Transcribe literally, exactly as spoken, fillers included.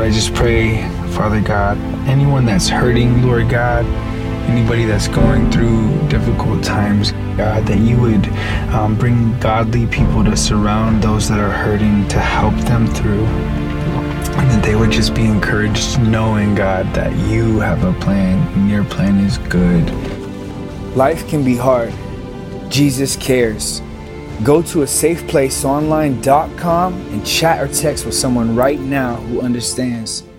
I just pray, Father God, anyone that's hurting, Lord God, anybody that's going through difficult times, God, that you would um, bring godly people to surround those that are hurting, to help them through, and that they would just be encouraged knowing, God, that you have a plan and your plan is good. Life can be hard. Jesus cares. Go to a safe place online dot com and chat or text with someone right now who understands.